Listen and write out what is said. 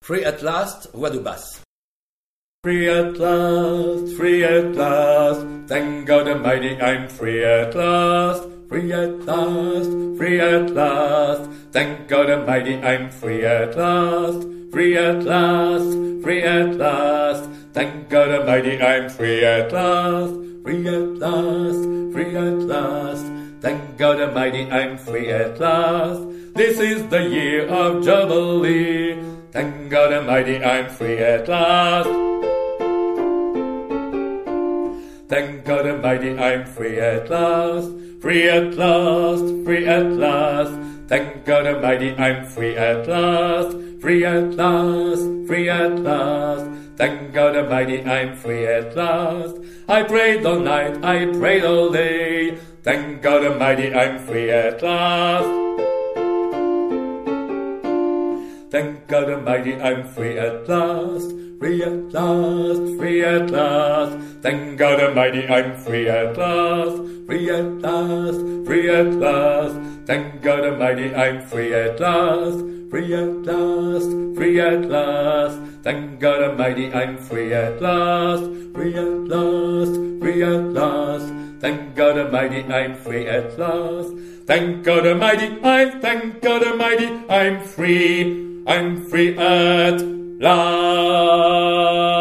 Free at last, voix de basse. Free at last, thank God Almighty, I'm free at last. Free at last, free at last, thank God Almighty, I'm free at last. Free at last, free at last, thank God Almighty, I'm free at last. Free at last, free at last, thank God Almighty, I'm free at last. This is the year of Jubilee, thank God Almighty, I'm free at last. Thank God Almighty, I'm free at last. Free at last, free at last, thank God Almighty, I'm free at last. Free at last, free at last, thank God Almighty, I'm free at last. I prayed all night, I prayed all day, thank God Almighty, I'm free at last. Thank God Almighty, I'm free at last. Free at last, free at last, thank God Almighty, I'm free at last. Free at last, free at last, thank God Almighty, I'm free at last. Free at last, free at last, thank God Almighty, I'm free at last. Free at last, free at last, thank God Almighty, I'm free at last. Thank God Almighty, thank God Almighty, I'm free at last.